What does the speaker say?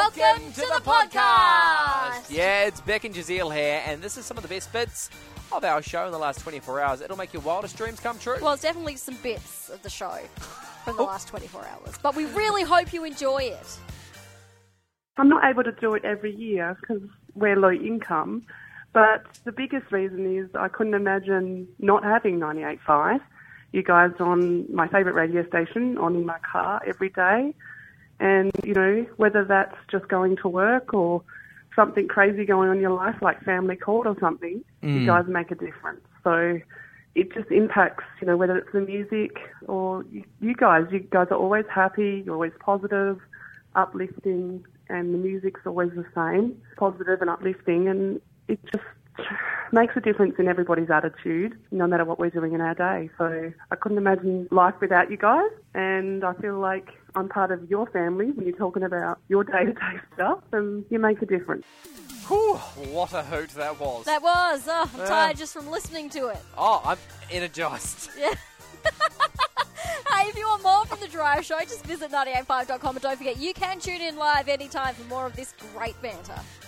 Welcome to the podcast! Yeah, it's Beck and Jazeel here, and this is some of the best bits of our show in the last 24 hours. It'll make your wildest dreams come true. Well, it's definitely some bits of the show from the last 24 hours, but we really hope you enjoy it. I'm not able to do it every year because we're low income, but the biggest reason is I couldn't imagine not having 98.5. You guys on my favourite radio station, on in my car every day. And, you know, whether that's just going to work or something crazy going on in your life, like family court or something, you guys make a difference. So it just impacts, you know, whether it's the music or you guys are always happy, you're always positive, uplifting, and the music's always the same, positive and uplifting, and it just makes a difference in everybody's attitude, no matter what we're doing in our day. So I couldn't imagine life without you guys, and I feel like I'm part of your family when you're talking about your day-to-day stuff, and you make a difference. Whew, what a hoot that was. That was. Oh, I'm tired just from listening to it. Oh, I'm energised. Yeah. Hey, if you want more from The Drive Show, just visit 985.com, and don't forget you can tune in live anytime for more of this great banter.